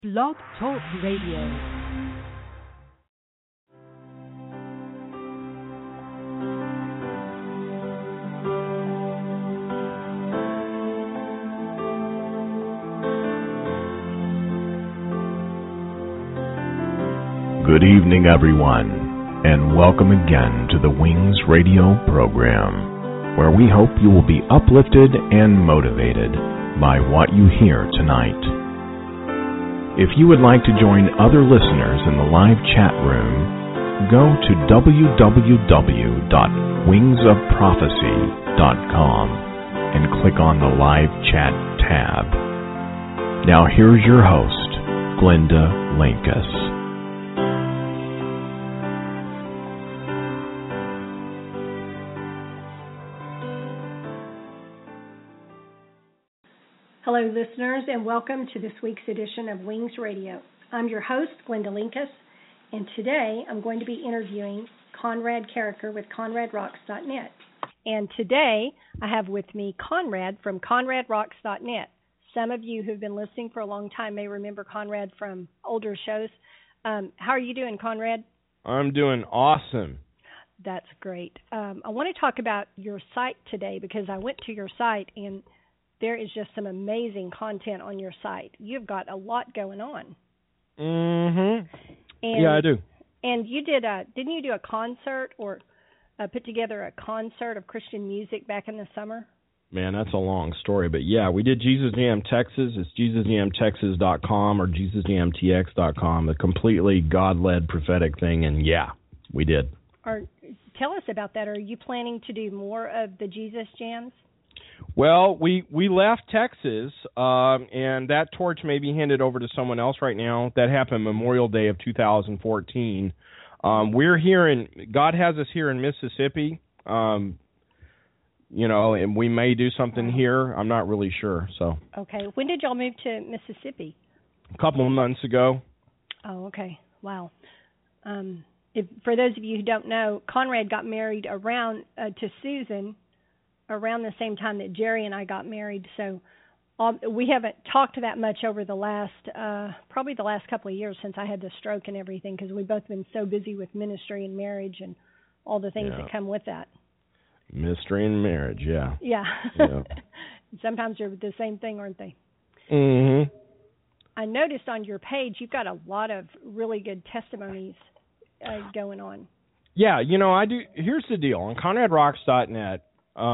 Blog Talk Radio. Good evening, everyone, and welcome again to the Wings Radio program, where we hope you will be uplifted and motivated by what you hear tonight. If you would like to join other listeners in the live chat room, go to www.wingsofprophecy.com and click on the live chat tab. Now here's your host, Glenda Linkus. Hello, listeners, and welcome to this week's edition of Wings Radio. I'm your host, Glenda Linkus, and today I'm going to be interviewing Conrad Carricker with ConradRocks.net. And today I have with me Conrad from ConradRocks.net. Some of you who've been listening for a long time may remember Conrad from older shows. How are you doing, Conrad? I'm doing awesome. That's great. I want to talk about your site today because I went to your site and there is just some amazing content on your site. You've got a lot going on. Mm-hmm. And, yeah, I do. And you didn't you do a concert or put together a concert of Christian music back in the summer? Man, that's a long story. But yeah, we did Jesus Jam Texas. It's JesusJamTexas.com or JesusJamTX.com, a completely God-led prophetic thing. And yeah, we did. Tell us about that. Are you planning to do more of the Jesus Jams? Well, we left Texas, and that torch may be handed over to someone else right now. That happened Memorial Day of 2014. We're here God has us here in Mississippi, and we may do something here. I'm not really sure. So. Okay. When did y'all move to Mississippi? A couple of months ago. Oh, okay. Wow. For those of you who don't know, Conrad got married to Susan around the same time that Jerry and I got married, so we haven't talked that much over the last, probably the last couple of years since I had the stroke and everything, because we've both been so busy with ministry and marriage and all the things that come with that. Mystery and marriage, yeah. Yeah. Sometimes they're the same thing, aren't they? Mm-hmm. I noticed on your page you've got a lot of really good testimonies going on. Yeah, I do. Here's the deal. On ConradRocks.net,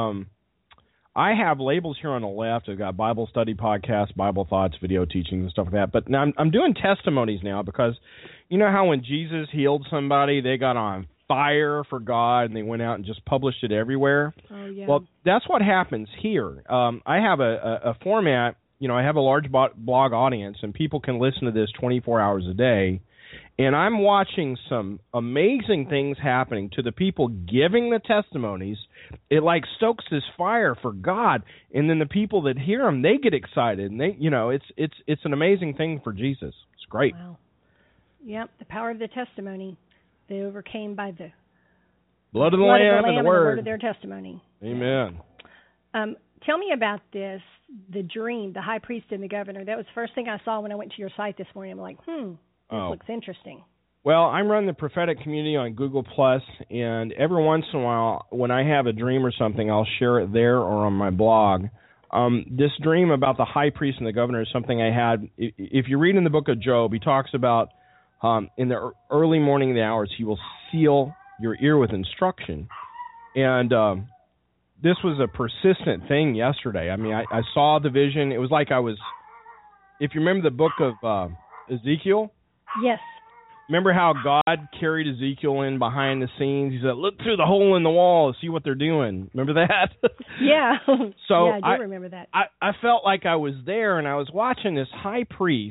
I have labels here on the left. I've got Bible study podcasts, Bible thoughts, video teachings, and stuff like that. But now I'm doing testimonies now because you know how when Jesus healed somebody, they got on fire for God and they went out and just published it everywhere. Oh, yeah. Well, that's what happens here. I have a format. I have a large blog audience, and people can listen to this 24 hours a day. And I'm watching some amazing things happening to the people giving the testimonies. It like stokes this fire for God, and then the people that hear them, they get excited, and it's an amazing thing for Jesus. It's great. Wow. Yep, the power of the testimony. They overcame by the blood of the Lamb and the word of their testimony. Amen. Tell me about the dream, the high priest and the governor. That was the first thing I saw when I went to your site this morning. I'm like, This looks interesting. Well, I run the prophetic community on Google+, and every once in a while, when I have a dream or something, I'll share it there or on my blog. This dream about the high priest and the governor is something I had. If you read in the book of Job, he talks about in the early morning of the hours, he will seal your ear with instruction. And this was a persistent thing yesterday. I mean, I saw the vision. It was like if you remember the book of Ezekiel. Yes. Remember how God carried Ezekiel in behind the scenes? He said, look through the hole in the wall and see what they're doing. Remember that? Yeah. So yeah, I do remember that. I felt like I was there, and I was watching this high priest,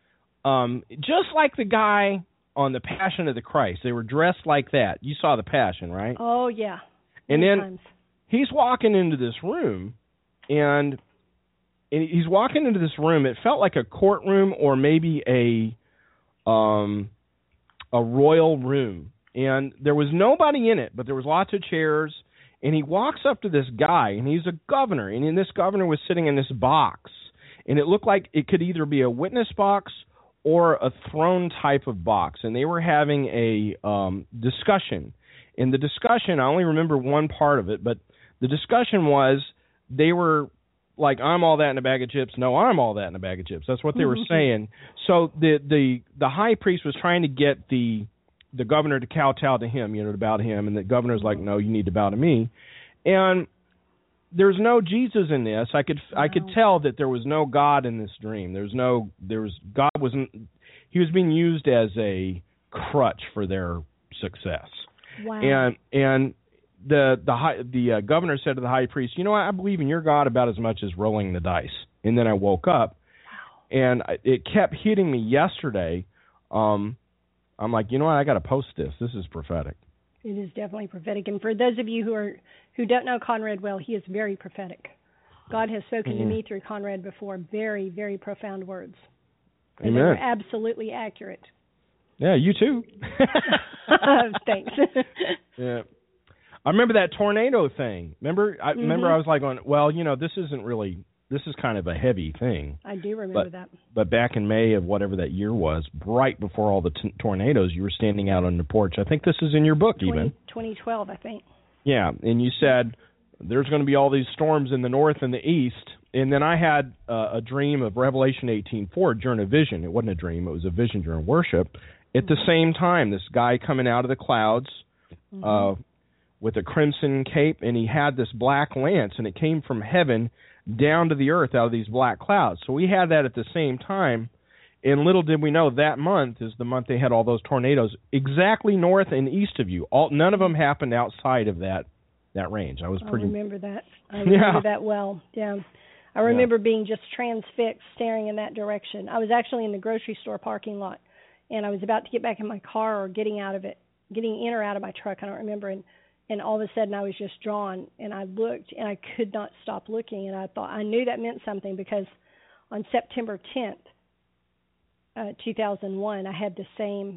just like the guy on the Passion of the Christ. They were dressed like that. You saw the Passion, right? Oh, yeah. And many then times. He's walking into this room, and he's walking into this room. It felt like a courtroom or maybe a royal room, and there was nobody in it, but there was lots of chairs, and he walks up to this guy, and he's a governor, and this governor was sitting in this box, and it looked like it could either be a witness box or a throne type of box, and they were having a discussion. In the discussion, I only remember one part of it, but the discussion was they were like, I'm all that in a bag of chips. No, I'm all that in a bag of chips. That's what they were saying. So the high priest was trying to get the governor to kowtow to him, to bow to him, and the governor's like, no, you need to bow to me. And there's no Jesus in this. I could tell that there was no God in this dream. God wasn't. He was being used as a crutch for their success. Wow. And the governor said to the high priest, I believe in your God about as much as rolling the dice. And then I woke up, and it kept hitting me yesterday. I'm like, I got to post this. This is prophetic. It is definitely prophetic. And for those of you who don't know Conrad well, he is very prophetic. God has spoken to me through Conrad before, very, very profound words. And Amen. they were absolutely accurate. Yeah, you too. Thanks. Yeah. I remember that tornado thing. Remember I was like going, well, this isn't really, this is kind of a heavy thing. I do remember that. But back in May of whatever that year was, right before all the tornadoes, you were standing out on the porch. I think this is in your book 2012, I think. Yeah, and you said there's going to be all these storms in the north and the east. And then I had a dream of Revelation 18:4 during a vision. It wasn't a dream. It was a vision during worship. At the same time, this guy coming out of the clouds with a crimson cape, and he had this black lance, and it came from heaven down to the earth out of these black clouds. So we had that at the same time, and little did we know that month is the month they had all those tornadoes exactly north and east of you. None of them happened outside of that range. I remember that. I remember that well. Yeah. I remember being just transfixed, staring in that direction. I was actually in the grocery store parking lot, and I was about to get back in my car or getting in or out of my truck, I don't remember, and all of a sudden I was just drawn, and I looked, and I could not stop looking, and I knew that meant something because on September 10th, 2001, I had the same,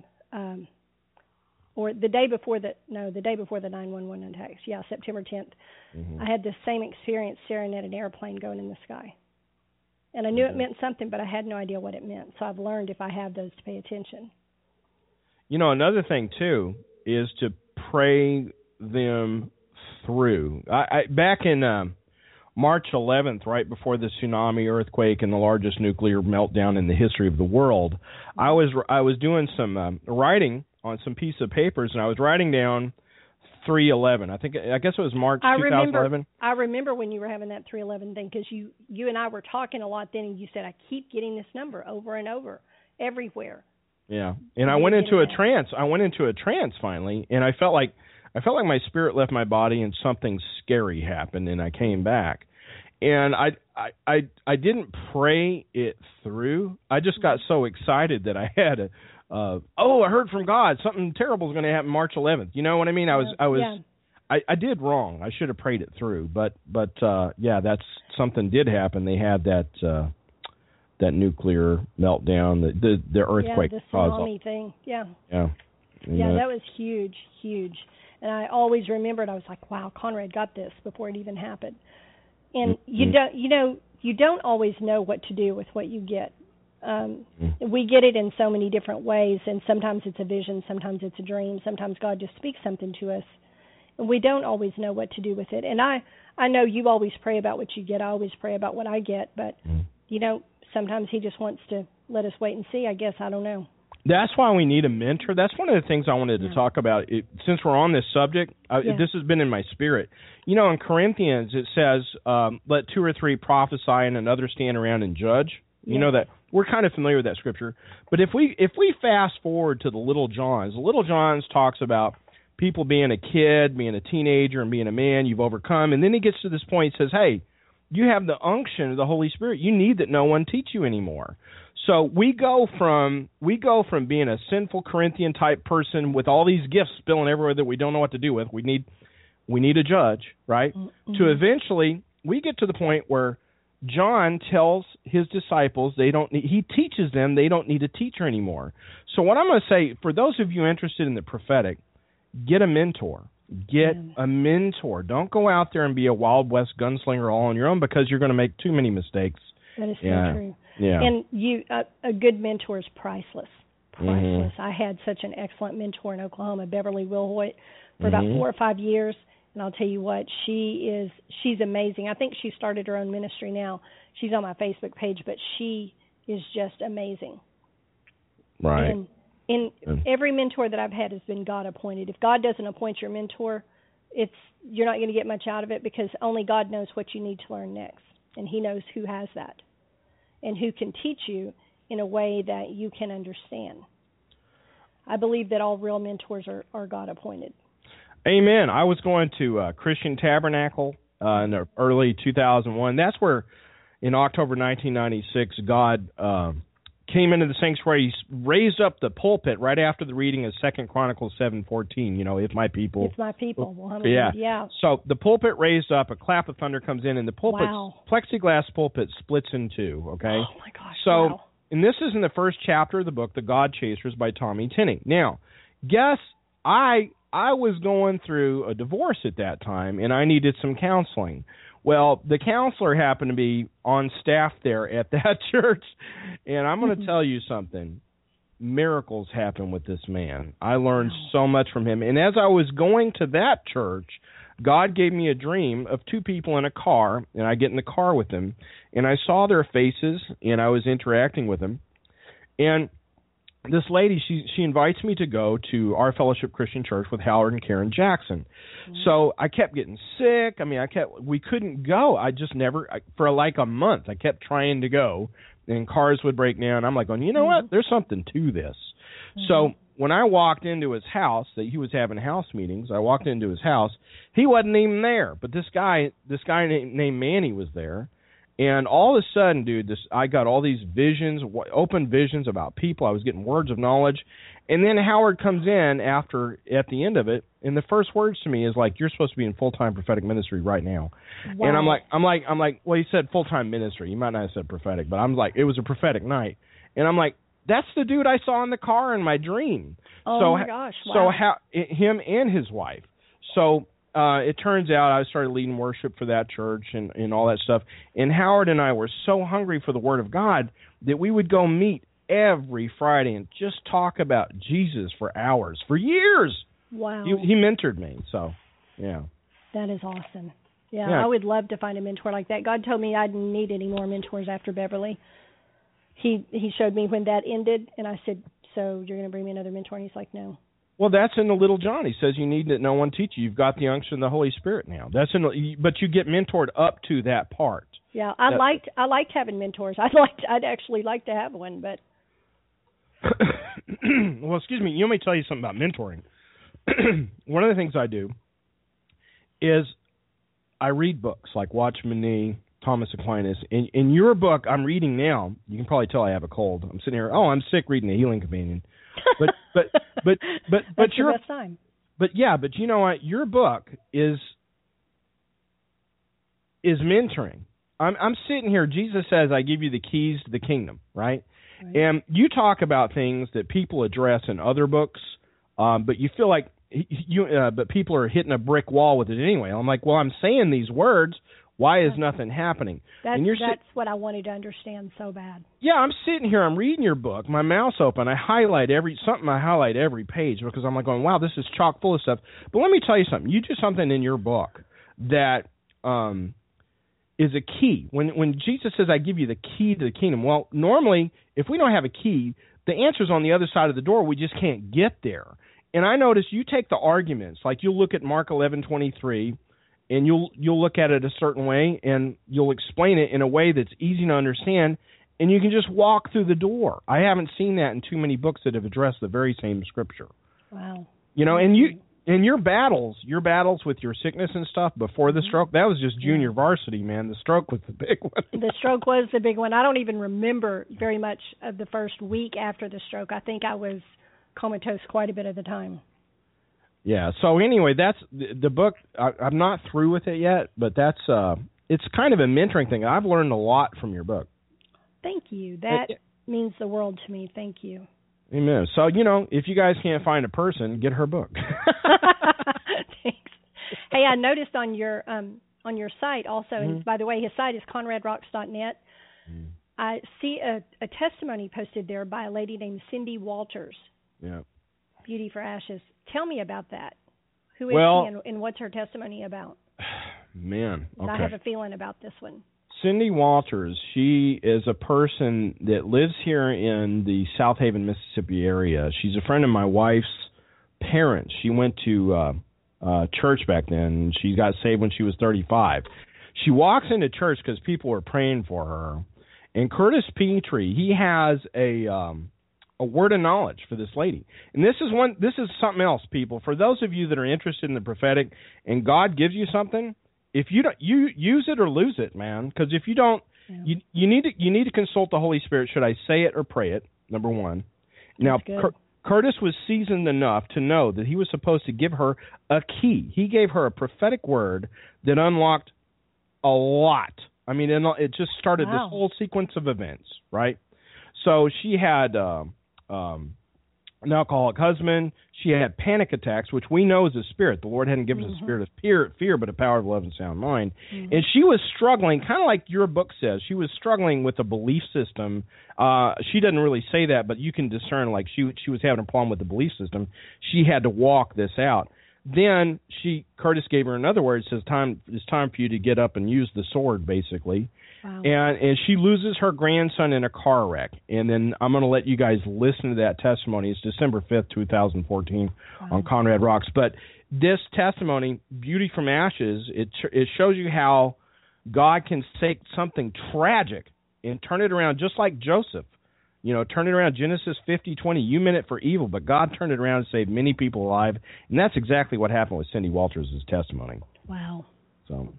the day before the 911 attacks. Yeah, September 10th. I had the same experience staring at an airplane going in the sky. And I knew it meant something, but I had no idea what it meant. So I've learned if I have those to pay attention. Another thing, too, is to pray them through. Back in March 11th, right before the tsunami, earthquake, and the largest nuclear meltdown in the history of the world, I was doing some writing on some piece of papers, and I was writing down 311. I guess it was March 2011. I remember when you were having that 311 thing, because you and I were talking a lot then, and you said, I keep getting this number over and over everywhere. Yeah, and I went into a trance. I went into a trance finally, and I felt like my spirit left my body, and something scary happened, and I came back. And I didn't pray it through. I just got so excited that I had I heard from God, something terrible is going to happen March 11th. You know what I mean? I did wrong. I should have prayed it through. But that's something did happen. They had that nuclear meltdown, the earthquake, the tsunami thing. Yeah, that was huge. And I always remembered. I was like, wow, Conrad got this before it even happened. And you don't always know what to do with what you get. We get it in so many different ways, and sometimes it's a vision, sometimes it's a dream, sometimes God just speaks something to us, and we don't always know what to do with it. And I know you always pray about what you get. I always pray about what I get, but sometimes He just wants to let us wait and see. I guess, I don't know. That's why we need a mentor. That's one of the things I wanted to talk about. Since we're on this subject, this has been in my spirit. In Corinthians it says, let 2 or 3 prophesy and another stand around and judge. You know that we're kind of familiar with that scripture. But if we fast forward to the Little Johns talks about people being a kid, being a teenager, and being a man, you've overcome. And then he gets to this point and says, hey, you have the unction of the Holy Spirit. You need that no one teach you anymore. So we go from being a sinful Corinthian type person with all these gifts spilling everywhere that we don't know what to do with. We need a judge, right? Mm-hmm. To eventually we get to the point where John tells his disciples he teaches them they don't need a teacher anymore. So what I'm going to say, for those of you interested in the prophetic, get a mentor. Get a mentor. Don't go out there and be a Wild West gunslinger all on your own, because you're going to make too many mistakes. That is so true. Yeah. And a good mentor is priceless. Priceless. I had such an excellent mentor in Oklahoma, Beverly Wilhoit, for about 4 or 5 years. And I'll tell you what, she's amazing. I think she started her own ministry now. She's on my Facebook page, but she is just amazing. Right. And in every mentor that I've had has been God appointed. If God doesn't appoint your mentor, you're not going to get much out of it, because only God knows what you need to learn next, and He knows who has that and who can teach you in a way that you can understand. I believe that all real mentors are God appointed. Amen. I was going to Christian Tabernacle in the early 2001. That's where, in October 1996, God came into the sanctuary. He raised up the pulpit right after the reading of 2 Chronicles 7:14. You know, if my people. It's my people. Well, yeah. So the pulpit raised up, a clap of thunder comes in, and the pulpit, plexiglass pulpit, splits in two. Okay. Oh my gosh. So, and this is in the first chapter of the book, The God Chasers by Tommy Tenney. Now, guess I was going through a divorce at that time, and I needed some counseling. Well, the counselor happened to be on staff there at that church, and I'm going to tell you something. Miracles happen with this man. I learned so much from him. And as I was going to that church, God gave me a dream of two people in a car, and I get in the car with them, and I saw their faces, and I was interacting with them. And this lady, she invites me to go to Our Fellowship Christian Church with Howard and Karen Jackson. So I kept getting sick. I mean, we couldn't go. I just never, for like a month, I kept trying to go, and cars would break down. I'm like, you know what? There's something to this. So when I walked into his house, that he was having house meetings, I walked into his house. He wasn't even there, but this guy named Manny was there. And all of a sudden, dude, I got all these visions, open visions about people. I was getting words of knowledge. And then Howard comes in at the end of it, and the first words to me is like, "You're supposed to be in full-time prophetic ministry right now." Wow. And I'm like, well, he said full-time ministry. He might not have said prophetic, but I'm like, it was a prophetic night. And I'm like, that's the dude I saw in the car in my dream. Oh, my gosh. Wow. So him and his wife. So it turns out I started leading worship for that church and all that stuff. And Howard and I were so hungry for the Word of God that we would go meet every Friday and just talk about Jesus for hours, for years. Wow. He mentored me, so, yeah. That is awesome. Yeah, I would love to find a mentor like that. God told me I didn't need any more mentors after Beverly. He showed me when that ended, and I said, "So you're going to bring me another mentor?" And he's like, "No." Well, that's in the Little John. He says you need that no one teach you. You've got the unction of the Holy Spirit now. But you get mentored up to that part. Yeah, I liked having mentors. I'd actually like to have one, but. Well, excuse me. Let me tell you something about mentoring. One of the things I do is I read books like Watchman Nee, Thomas Aquinas. In your book I'm reading now, you can probably tell I have a cold. I'm sitting here, I'm sick reading The Healing Companion. But that's your best time. But you know what? Your book is mentoring. I'm sitting here. Jesus says, "I give you the keys to the kingdom," right? And you talk about things that people address in other books, but you feel like but people are hitting a brick wall with it anyway. I'm like, well, I'm saying these words. Why is nothing happening? That's what I wanted to understand so bad. Yeah, I'm sitting here. I'm reading your book. My mouth's open. I highlight every page because I'm like going, wow, this is chock full of stuff. But let me tell you something. You do something in your book that is a key. When Jesus says, "I give you the key to the kingdom," well, normally, if we don't have a key, the answer's on the other side of the door. We just can't get there. And I notice you take the arguments. Like you'll look at Mark 11:23, and you'll look at it a certain way, and you'll explain it in a way that's easy to understand, and you can just walk through the door. I haven't seen that in too many books that have addressed the very same scripture. Wow. You know, and your battles with your sickness and stuff before the stroke, that was just junior varsity, man. The stroke was the big one. The stroke was the big one. I don't even remember very much of the first week after the stroke. I think I was comatose quite a bit of the time. Yeah. So anyway, that's the book. I'm not through with it yet, but that's it's kind of a mentoring thing. I've learned a lot from your book. Thank you. That means the world to me. Thank you. Amen. So, if you guys can't find a person, get her book. Thanks. Hey, I noticed on your site also, and by the way, his site is conradrocks.net. I see a testimony posted there by a lady named Cindy Walters. Yeah. Beauty for Ashes. Tell me about that. Who is she and what's her testimony about? Man, okay. I have a feeling about this one. Cindy Walters, she is a person that lives here in the South Haven, Mississippi area. She's a friend of my wife's parents. She went to church back then, and she got saved when she was 35. She walks into church because people were praying for her. And Curtis Petrie, he has a word of knowledge for this lady. And this is something else, people. For those of you that are interested in the prophetic and God gives you something, if you don't, you use it or lose it, man. Because if you don't, you need to consult the Holy Spirit. Should I say it or pray it? Number one. Now, Curtis was seasoned enough to know that he was supposed to give her a key. He gave her a prophetic word that unlocked a lot. I mean, it just started this whole sequence of events, right? So she had an alcoholic husband. She had panic attacks, which we know is a spirit. The Lord hadn't given us a spirit of fear, but a power of love and sound mind. And she was struggling, kind of like your book says. She was struggling with a belief system. She doesn't really say that, but you can discern, like she was having a problem with the belief system. She had to walk this out. Then Curtis gave her another word. Says, it's time for you to get up and use the sword, basically. Wow. And she loses her grandson in a car wreck. And then I'm going to let you guys listen to that testimony. It's December 5th, 2014 on Conrad Rocks. But this testimony, Beauty from Ashes, it shows you how God can take something tragic and turn it around, just like Joseph. You know, turn it around. Genesis 50:20. You meant it for evil, but God turned it around and saved many people alive. And that's exactly what happened with Cindy Walters' testimony. Wow. So,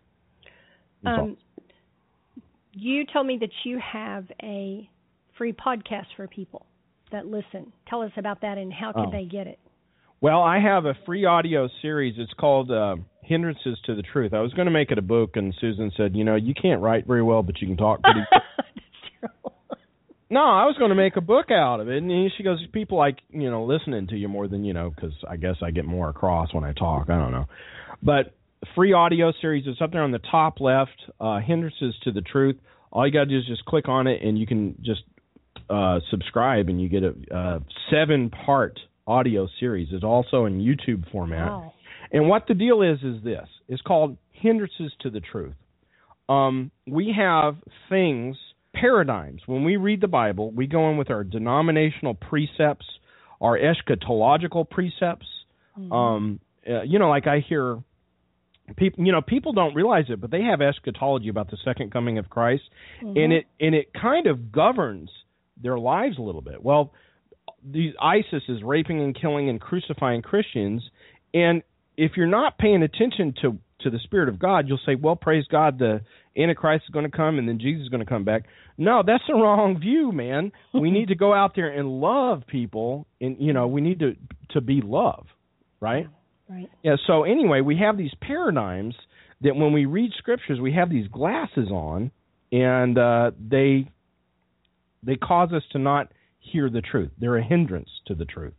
you told me that you have a free podcast for people that listen. Tell us about that and how can they get it? Well, I have a free audio series. It's called Hindrances to the Truth. I was going to make it a book, and Susan said, you can't write very well, but you can talk pretty good. That's true. No, I was going to make a book out of it. And she goes, people like, listening to you more than, because I guess I get more across when I talk. I don't know. But free audio series is up there on the top left, Hindrances to the Truth. All you got to do is just click on it, and you can just subscribe, and you get a 7-part audio series. It's also in YouTube format. Wow. And what the deal is this. It's called Hindrances to the Truth. We have paradigms. When we read the Bible, we go in with our denominational precepts, our eschatological precepts. Like I hear people don't realize it, but they have eschatology about the second coming of Christ, and it kind of governs their lives a little bit. Well, ISIS is raping and killing and crucifying Christians, and if you're not paying attention to the Spirit of God, you'll say, well, praise God, the Antichrist is going to come and then Jesus is going to come back. No, that's the wrong view, man. We need to go out there and love people, and, we need to be love, right? Right. Yeah, so anyway, we have these paradigms that when we read scriptures, we have these glasses on, and they cause us to not hear the truth. They're a hindrance to the truth.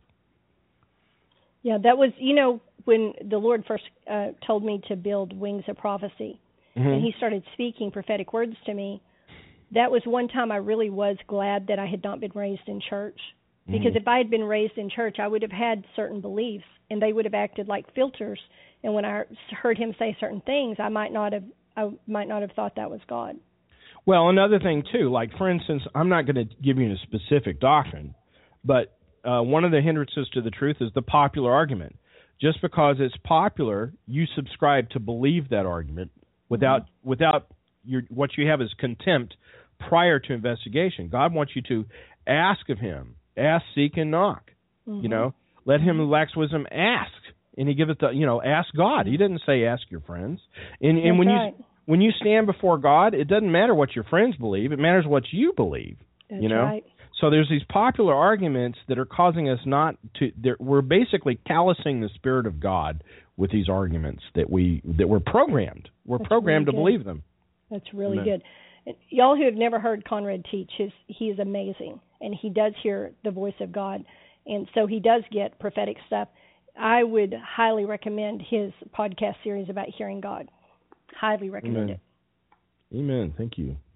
Yeah, that was, when the Lord first told me to build Wings of Prophecy, and he started speaking prophetic words to me, that was one time I really was glad that I had not been raised in church. Because if I had been raised in church, I would have had certain beliefs, and they would have acted like filters. And when I heard him say certain things, I might not have thought that was God. Well, another thing, too, like, for instance, I'm not going to give you a specific doctrine, but one of the hindrances to the truth is the popular argument. Just because it's popular, you subscribe to believe that argument without what you have is contempt prior to investigation. God wants you to ask of him. Ask, seek, and knock. Let him who lacks wisdom ask, and he giveth ask God. He didn't say ask your friends. And when you stand before God, it doesn't matter what your friends believe. It matters what you believe. That's right. So there's these popular arguments that are causing us not to. We're basically callousing the Spirit of God with these arguments that we're programmed. We're programmed to believe them. That's really good. Y'all who have never heard Conrad teach, he is amazing, and he does hear the voice of God, and so he does get prophetic stuff. I would highly recommend his podcast series about hearing God. Highly recommend it. Amen. Thank you.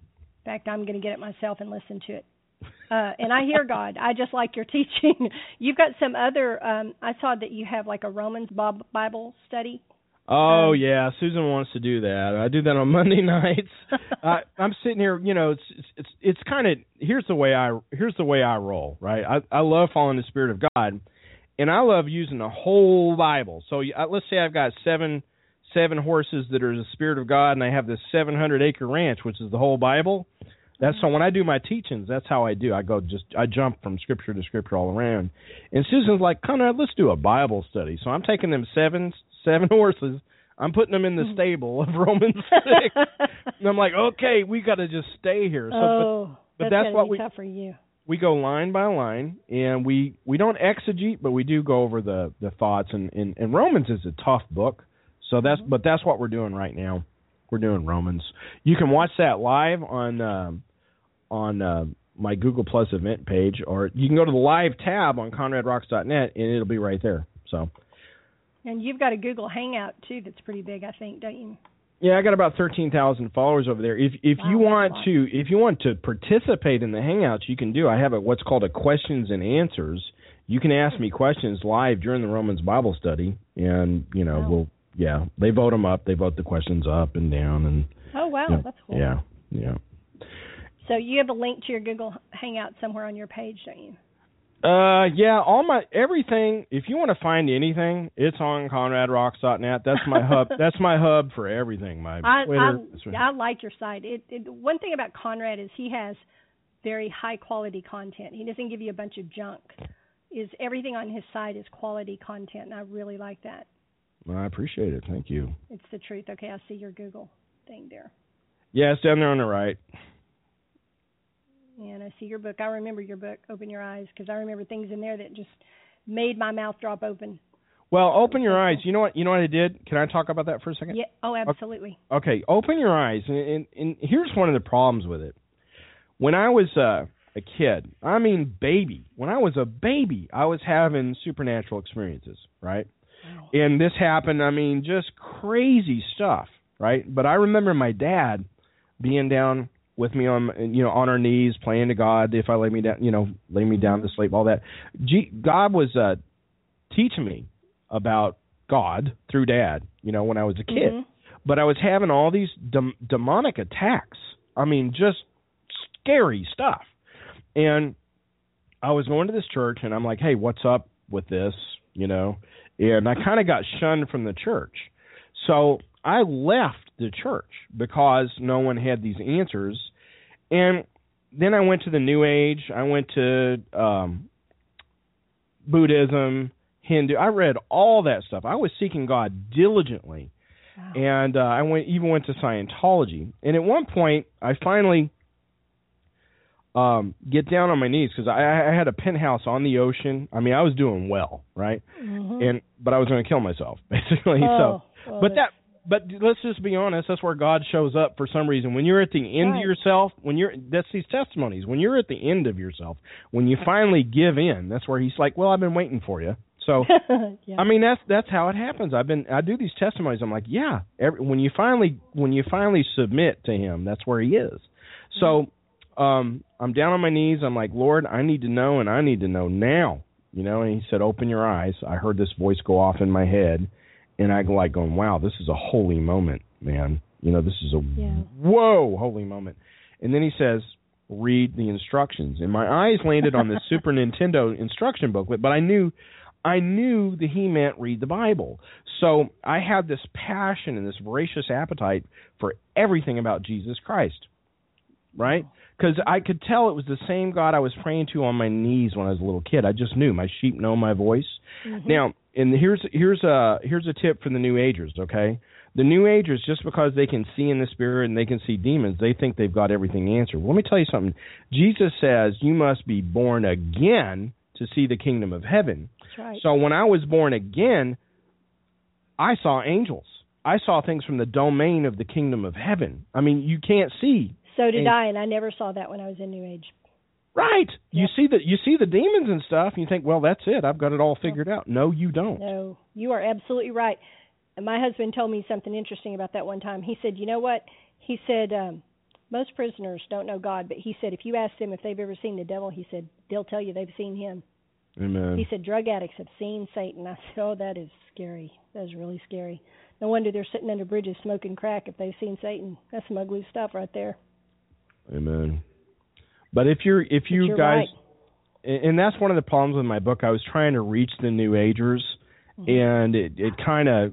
fact, I'm going to get it myself and listen to it. And I hear God. I just like your teaching. You've got some other, I saw that you have like a Romans Bible study. Oh yeah, Susan wants to do that. I do that on Monday nights. I'm sitting here, it's kind of here's the way I roll, right? I love following the Spirit of God, and I love using the whole Bible. So let's say I've got seven horses that are the Spirit of God, and I have this 700-acre ranch, which is the whole Bible. So when I do my teachings, that's how I do. I jump from scripture to scripture all around. And Susan's like, Conrad, let's do a Bible study. So I'm taking them seven horses, I'm putting them in the stable of Romans 6. And I'm like, okay, we got to just stay here. So, but that's what tough for you. We go line by line, and we don't exegete, but we do go over the thoughts. And Romans is a tough book, so that's what we're doing right now. We're doing Romans. You can watch that live on my Google Plus event page, or you can go to the live tab on ConradRocks.net, and it'll be right there. So. And you've got a Google Hangout too that's pretty big, I think, don't you? Yeah, I got about 13,000 followers over there. If you want to participate in the Hangouts, you can do. I have what's called a questions and answers. You can ask me questions live during the Romans Bible study, and they vote them up. They vote the questions up and down, and that's cool. Yeah. So you have a link to your Google Hangout somewhere on your page, don't you? All my everything. If you want to find anything, it's on ConradRocks.net. That's my hub. That's my hub for everything. My Twitter. I like your site. One thing about Conrad is he has very high quality content. He doesn't give you a bunch of junk. Everything on his site is quality content, and I really like that. Well, I appreciate it. Thank you. It's the truth. Okay, I see your Google thing there. Yeah, it's down there on the right. And I see your book. I remember your book, Open Your Eyes, because I remember things in there that just made my mouth drop open. Well, open your eyes. You know what I did? Can I talk about that for a second? Yeah. Oh, absolutely. Okay. Open your eyes. And here's one of the problems with it. When I was a kid, baby, when I was a baby, I was having supernatural experiences, right? Wow. And this happened, just crazy stuff, right? But I remember my dad being down with me on our knees, praying to God. If I lay me down to sleep, all that. God was teaching me about God through Dad. When I was a kid, but I was having all these demonic attacks. Just scary stuff. And I was going to this church, and I'm like, hey, what's up with this? And I kind of got shunned from the church. So I left the church because no one had these answers. And then I went to the New Age. I went to Buddhism, Hindu. I read all that stuff. I was seeking God diligently. Wow. And I went to Scientology. And at one point, I finally get down on my knees because I had a penthouse on the ocean. I was doing well, right? Mm-hmm. But I was going to kill myself, basically. But let's just be honest. That's where God shows up for some reason. When you're at the end of yourself, that's these testimonies. When you're at the end of yourself, when you finally give in, that's where He's like, "Well, I've been waiting for you." So, that's how it happens. I do these testimonies. I'm like, yeah. When you finally submit to Him, that's where He is. So, I'm down on my knees. I'm like, Lord, I need to know, and I need to know now. And He said, "Open your eyes." I heard this voice go off in my head. And I like going, wow, this is a holy moment, man. This is a holy moment. And then He says, read the instructions. And my eyes landed on the Super Nintendo instruction booklet, but I knew that He meant read the Bible. So I had this passion and this voracious appetite for everything about Jesus Christ, right? Because I could tell it was the same God I was praying to on my knees when I was a little kid. I just knew. My sheep know my voice. Mm-hmm. Now, and here's a tip for the New Agers, okay? The New Agers, just because they can see in the Spirit and they can see demons, they think they've got everything answered. Well, let me tell you something. Jesus says you must be born again to see the kingdom of heaven. That's right. So when I was born again, I saw angels. I saw things from the domain of the kingdom of heaven. You can't see. So did I, and I never saw that when I was in New Age. Right. Yep. You see the demons and stuff, and you think, well, that's it. I've got it all figured out. No, you don't. No, you are absolutely right. And my husband told me something interesting about that one time. He said, you know what? He said, Most prisoners don't know God, but he said if you ask them if they've ever seen the devil, he said they'll tell you they've seen him. Amen. He said drug addicts have seen Satan. I said, oh, that is scary. That is really scary. No wonder they're sitting under bridges smoking crack if they've seen Satan. That's some ugly stuff right there. Amen. But if you guys, right. And that's one of the problems with my book. I was trying to reach the New Agers, and it kind of,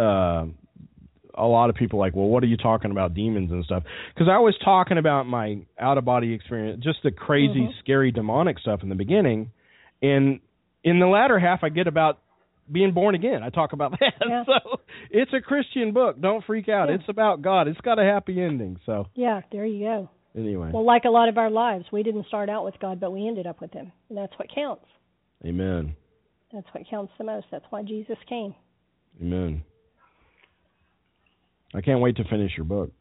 a lot of people like, well, what are you talking about, demons and stuff? Because I was talking about my out-of-body experience, just the crazy, scary, demonic stuff in the beginning, and in the latter half, I get about being born again. I talk about that. Yeah. So it's a Christian book. Don't freak out. Yeah. It's about God. It's got a happy ending. So yeah, there you go. Anyway. Well, like a lot of our lives, we didn't start out with God, but we ended up with him. And that's what counts. Amen. That's what counts the most. That's why Jesus came. Amen. I can't wait to finish your book.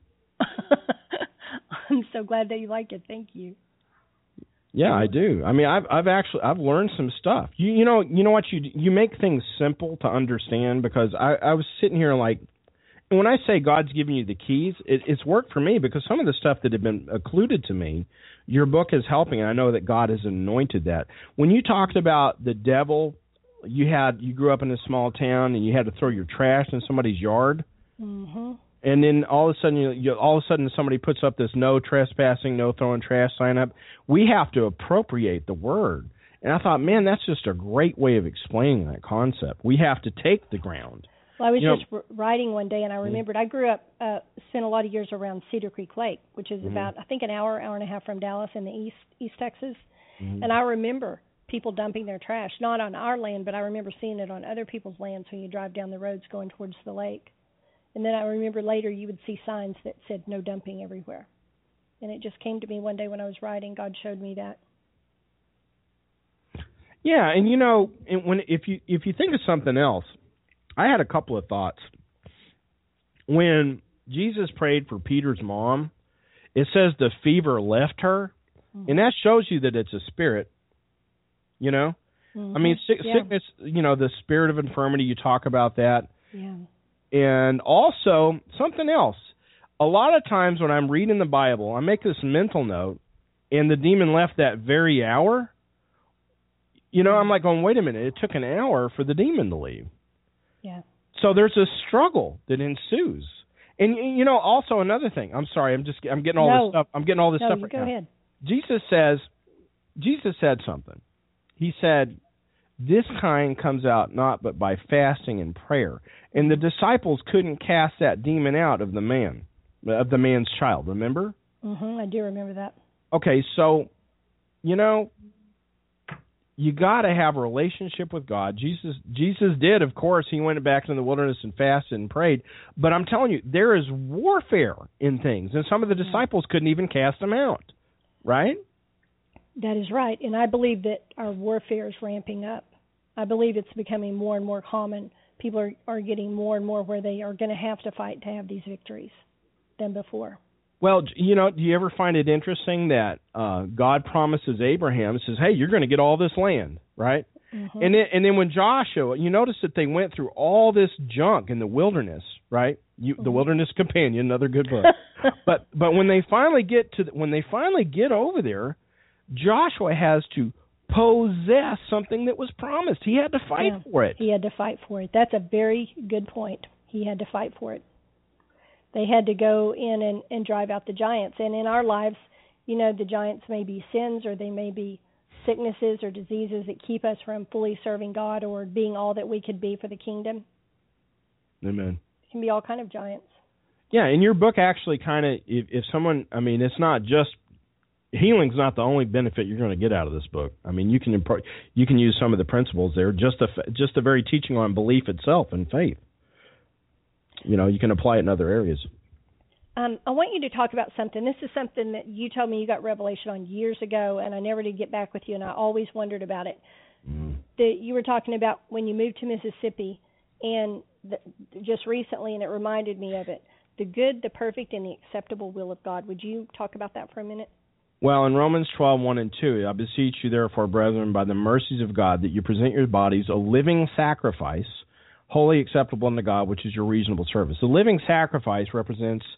I'm so glad that you like it. Thank you. Yeah, I do. I mean, I've learned some stuff. You know what you make things simple to understand, because I was sitting here like, when I say God's giving you the keys, it's worked for me, because some of the stuff that had been occluded to me, your book is helping, and I know that God has anointed that. When you talked about the devil, you grew up in a small town and you had to throw your trash in somebody's yard, and then all of a sudden somebody puts up this no trespassing, no throwing trash sign up. We have to appropriate the word, and I thought, man, that's just a great way of explaining that concept. We have to take the ground. Well, I was just writing one day, and I remembered I grew up, spent a lot of years around Cedar Creek Lake, which is about, I think, an hour and a half from Dallas in the East Texas. And I remember people dumping their trash, not on our land, but I remember seeing it on other people's lands when you drive down the roads going towards the lake. And then I remember later you would see signs that said no dumping everywhere. And it just came to me one day when I was writing. God showed me that. Yeah, and if you think of something else, I had a couple of thoughts. When Jesus prayed for Peter's mom, it says the fever left her, and that shows you that it's a spirit, I mean, sickness, the spirit of infirmity, you talk about that. Yeah. And also, something else. A lot of times when I'm reading the Bible, I make this mental note, and the demon left that very hour. I'm like, wait a minute, it took an hour for the demon to leave. Yeah. So there's a struggle that ensues. And also another thing. I'm sorry, I'm getting all this stuff. I'm getting all this stuff right now. Go ahead. Jesus said something. He said, this kind comes out not but by fasting and prayer. And the disciples couldn't cast that demon out of the man's child, remember? I do remember that. Okay, so, you got to have a relationship with God. Jesus did, of course. He went back into the wilderness and fasted and prayed. But I'm telling you, there is warfare in things. And some of the disciples couldn't even cast them out, right? That is right. And I believe that our warfare is ramping up. I believe it's becoming more and more common. People are getting more and more where they are going to have to fight to have these victories than before. Well, do you ever find it interesting that God promises Abraham, says, hey, you're going to get all this land, right? And then when Joshua, you notice that they went through all this junk in the wilderness, right? The Wilderness Companion, another good book. but when they finally get over there, Joshua has to possess something that was promised. He had to fight for it. He had to fight for it. That's a very good point. He had to fight for it. They had to go in and drive out the giants. And in our lives, the giants may be sins, or they may be sicknesses or diseases that keep us from fully serving God or being all that we could be for the kingdom. Amen. It can be all kind of giants. Yeah, and your book actually kind of, if someone, I mean, it's not just, healing's not the only benefit you're going to get out of this book. I mean, you can use some of the principles there, just the very teaching on belief itself and faith. You can apply it in other areas. I want you to talk about something. This is something that you told me you got revelation on years ago, and I never did get back with you, and I always wondered about it. That you were talking about when you moved to Mississippi, and just recently, and it reminded me of it, the good, the perfect, and the acceptable will of God. Would you talk about that for a minute? Well, in Romans 12:1-2, I beseech you, therefore, brethren, by the mercies of God, that you present your bodies a living sacrifice, wholly acceptable unto God, which is your reasonable service. The living sacrifice represents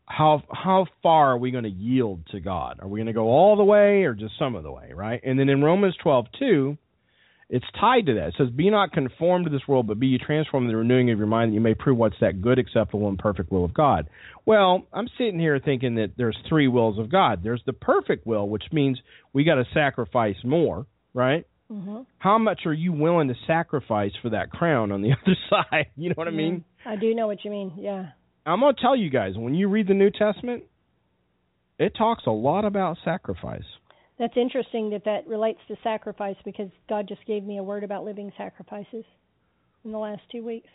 how far are we going to yield to God? Are we going to go all the way or just some of the way, right? And then in Romans 12:2, it's tied to that. It says, "Be not conformed to this world, but be ye transformed in the renewing of your mind, that you may prove what's that good, acceptable, and perfect will of God." Well, I'm sitting here thinking that there's three wills of God. There's the perfect will, which means we got to sacrifice more, right? Mm-hmm. How much are you willing to sacrifice for that crown on the other side? You know what I mean? I do know what you mean, yeah. I'm going to tell you guys, when you read the New Testament, it talks a lot about sacrifice. That's interesting that relates to sacrifice, because God just gave me a word about living sacrifices in the last 2 weeks.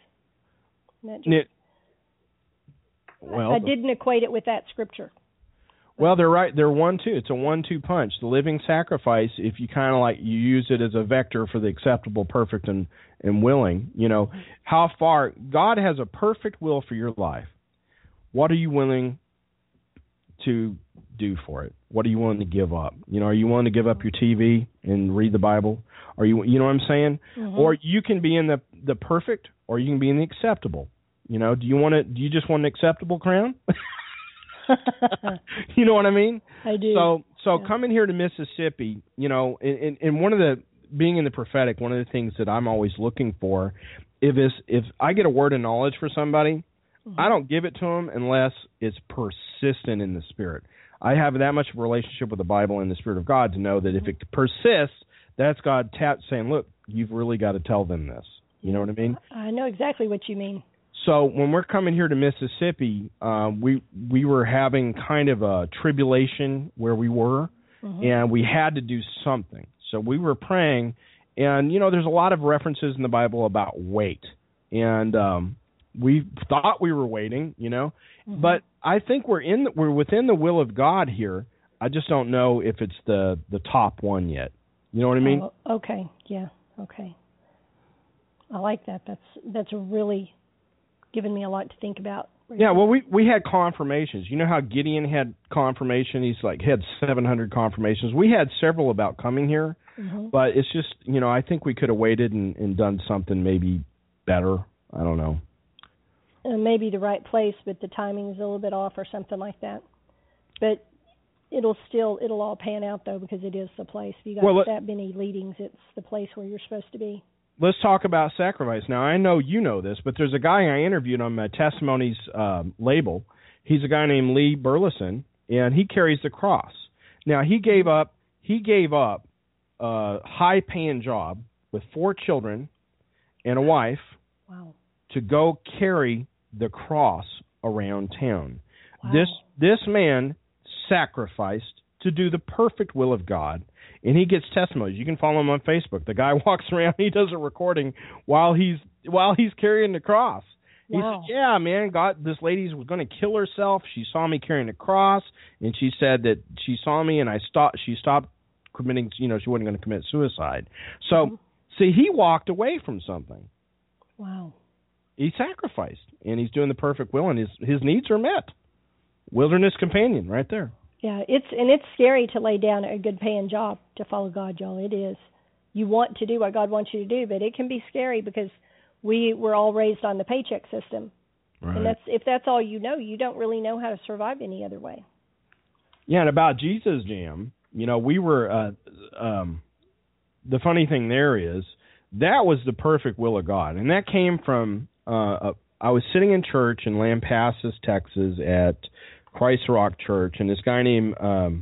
I didn't equate it with that scripture. Well, they're right. They're 1-2. It's a 1-2 punch. The living sacrifice, if you kind of like, you use it as a vector for the acceptable, perfect, and willing, you know, how far God has a perfect will for your life. What are you willing to do for it? What are you willing to give up? You know, are you willing to give up your TV and read the Bible? Are you know what I'm saying? Mm-hmm. Or you can be in the perfect, or you can be in the acceptable. You know, do you just want an acceptable crown? You know what I mean? I do. So coming here to Mississippi, you know, and one of the, being in the prophetic, one of the things that I'm always looking for, if I get a word of knowledge for somebody, mm-hmm. I don't give it to them unless it's persistent in the Spirit. I have that much of a relationship with the Bible and the Spirit of God to know that if it persists, that's God saying, look, you've really got to tell them this. You know what I mean? I know exactly what you mean. So when we're coming here to Mississippi, we were having kind of a tribulation where we were, mm-hmm. and we had to do something. So we were praying, and, you know, there's a lot of references in the Bible about wait. And we thought we were waiting, you know. Mm-hmm. But I think we're within the will of God here. I just don't know if it's the top one yet. You know what I mean? Oh, okay, yeah, okay. I like that. That's really given me a lot to think about. Yeah, well, we had confirmations. You know how Gideon had confirmation? He's had 700 confirmations. We had several about coming here, mm-hmm. but it's just, you know, I think we could have waited and done something maybe better. I don't know. Maybe the right place, but the timing is a little bit off or something like that. But it'll all pan out, though, because it is the place. If you got that many leadings, it's the place where you're supposed to be. Let's talk about sacrifice. Now, I know you know this, but there's a guy I interviewed on my Testimonies label. He's a guy named Lee Burleson, and he carries the cross. Now, he gave up a high-paying job with 4 children and a wife to go carry the cross around town. Wow. This man sacrificed to do the perfect will of God. And he gets testimonies. You can follow him on Facebook. The guy walks around. He does a recording while he's carrying the cross. He said, "Yeah, man, this lady was going to kill herself. She saw me carrying the cross, and she said that she saw me, and she stopped committing. You know, she wasn't going to commit suicide. So, mm-hmm. See, he walked away from something. Wow. He sacrificed, and he's doing the perfect will, and his needs are met. Wilderness companion, right there. Yeah, it's scary to lay down a good paying job to follow God, y'all. It is. You want to do what God wants you to do, but it can be scary because we were all raised on the paycheck system. Right. And if that's all you know, you don't really know how to survive any other way. Yeah, and about Jesus Jam, you know, we were the funny thing there is that was the perfect will of God. And that came from I was sitting in church in Lampasas, Texas at Christ Rock Church, and this guy named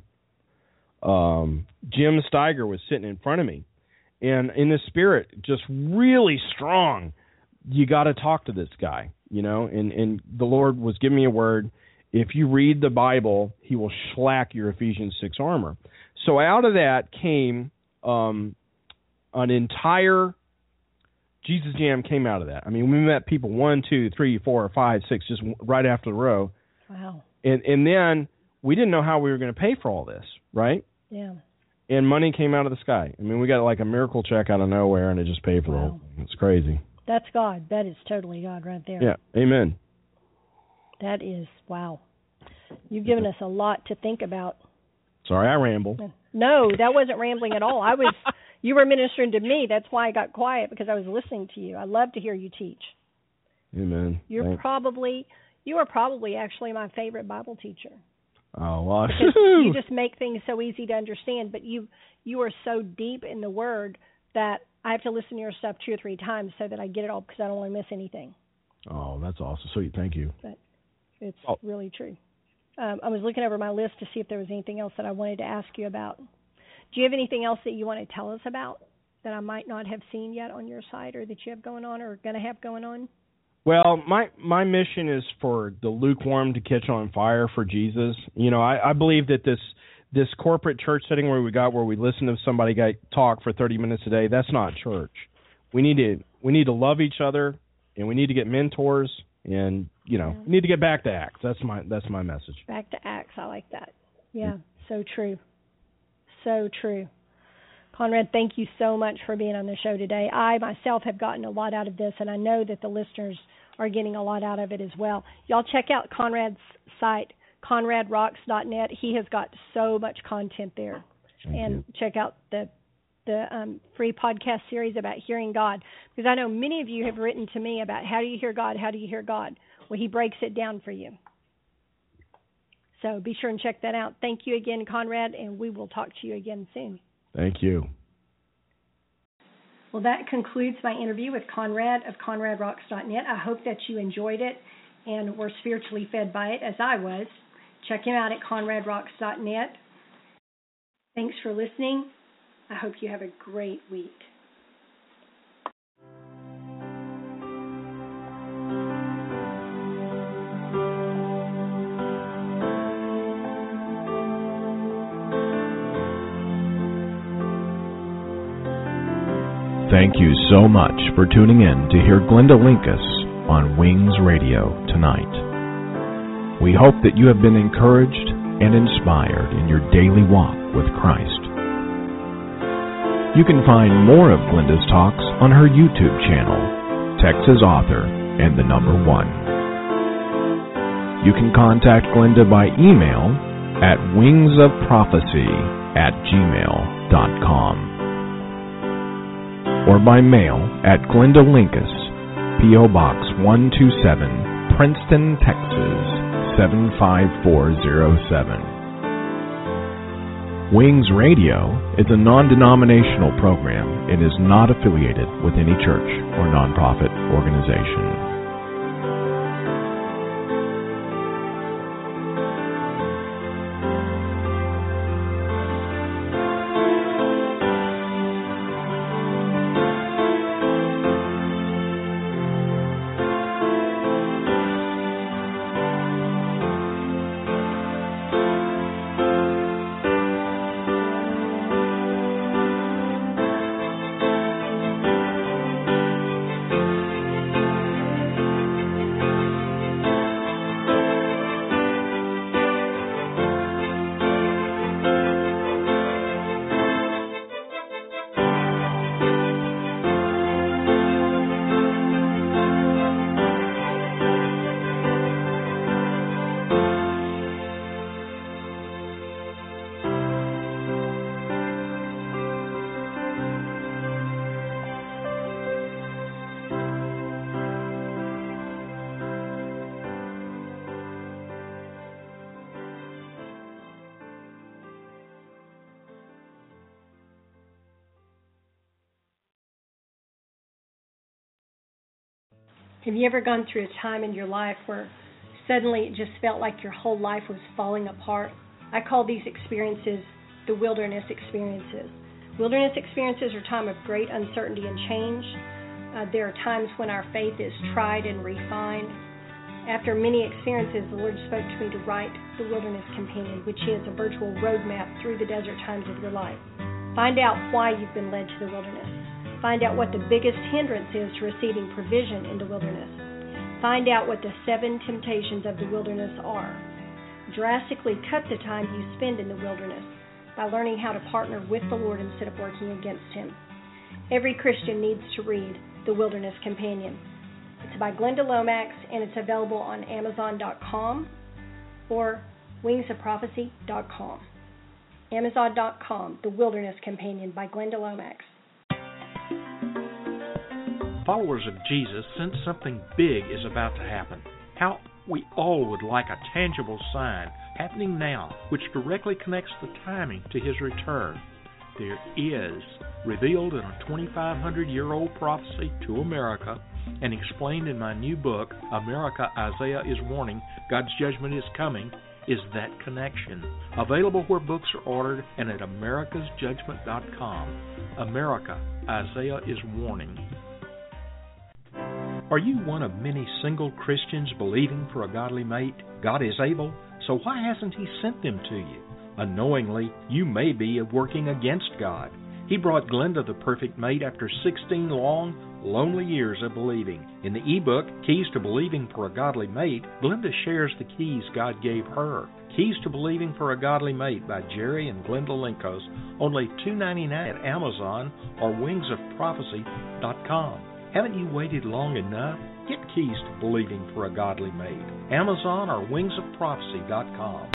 Jim Steiger was sitting in front of me. And in the spirit, just really strong, you got to talk to this guy, you know. And the Lord was giving me a word. If you read the Bible, he will shellac your Ephesians 6 armor. So out of that came an entire Jesus Jam came out of that. I mean, we met people 1, 2, 3, 4, 5, 6, just right after the row. Wow. And then we didn't know how we were going to pay for all this, right? Yeah. And money came out of the sky. I mean, we got like a miracle check out of nowhere, and it just paid for the whole thing. It's crazy. That's God. That is totally God right there. Yeah. Amen. That is, wow. You've given us a lot to think about. Sorry, I ramble. No, that wasn't rambling at all. You were ministering to me. That's why I got quiet, because I was listening to you. I love to hear you teach. Amen. You're probably, You are probably actually my favorite Bible teacher. Oh, well. Because you just make things so easy to understand, but you are so deep in the Word that I have to listen to your stuff 2 or 3 times so that I get it all, because I don't want to miss anything. Oh, that's awesome. Sweet, thank you. But it's really true. I was looking over my list to see if there was anything else that I wanted to ask you about. Do you have anything else that you want to tell us about that I might not have seen yet on your site, or that you have going on or going to have going on? Well, my mission is for the lukewarm to catch on fire for Jesus. You know, I believe that this corporate church setting where we listen to somebody talk for 30 minutes a day, that's not church. We need to love each other, and we need to get mentors, and we need to get back to Acts. That's my message. Back to Acts, I like that. Yeah, so true. So true. Conrad, thank you so much for being on the show today. I myself have gotten a lot out of this, and I know that the listeners are getting a lot out of it as well. Y'all check out Conrad's site, ConradRocks.net. He has got so much content there. Thank you. Check out the free podcast series about hearing God, because I know many of you have written to me about how do you hear God, how do you hear God? Well, he breaks it down for you. So be sure and check that out. Thank you again, Conrad, and we will talk to you again soon. Thank you. Well, that concludes my interview with Conrad of ConradRocks.net. I hope that you enjoyed it and were spiritually fed by it, as I was. Check him out at ConradRocks.net. Thanks for listening. I hope you have a great week. Thank you so much for tuning in to hear Glenda Linkus on Wings Radio tonight. We hope that you have been encouraged and inspired in your daily walk with Christ. You can find more of Glenda's talks on her YouTube channel, Texas Author and the number 1. You can contact Glenda by email at wingsofprophecy@gmail.com. or by mail at Glenda Linkus, P.O. Box 127, Princeton, Texas 75407. Wings Radio is a non-denominational program and is not affiliated with any church or nonprofit organization. Have you ever gone through a time in your life where suddenly it just felt like your whole life was falling apart? I call these experiences the wilderness experiences. Wilderness experiences are a time of great uncertainty and change. There are times when our faith is tried and refined. After many experiences, the Lord spoke to me to write The Wilderness Companion, which is a virtual roadmap through the desert times of your life. Find out why you've been led to the wilderness. Find out what the biggest hindrance is to receiving provision in the wilderness. Find out what the 7 temptations of the wilderness are. Drastically cut the time you spend in the wilderness by learning how to partner with the Lord instead of working against Him. Every Christian needs to read The Wilderness Companion. It's by Glenda Lomax, and it's available on Amazon.com or wingsofprophecy.com. Amazon.com, The Wilderness Companion by Glenda Lomax. Followers of Jesus sense something big is about to happen. How We all would like a tangible sign happening now which directly connects the timing to his return. There is, revealed in a 2,500-year-old prophecy to America and explained in my new book, America, Isaiah is Warning, God's Judgment is Coming, is that connection. Available where books are ordered and at americasjudgment.com. America, Isaiah is Warning. Are you one of many single Christians believing for a godly mate? God is able, so why hasn't He sent them to you? Unknowingly, you may be working against God. He brought Glenda the perfect mate after 16 long, lonely years of believing. In the ebook, Keys to Believing for a Godly Mate, Glenda shares the keys God gave her. Keys to Believing for a Godly Mate by Jerry and Glenda Linkos, only $2.99 at Amazon or wingsofprophecy.com. Haven't you waited long enough? Get Keys to Believing for a Godly Mate. Amazon or wingsofprophecy.com.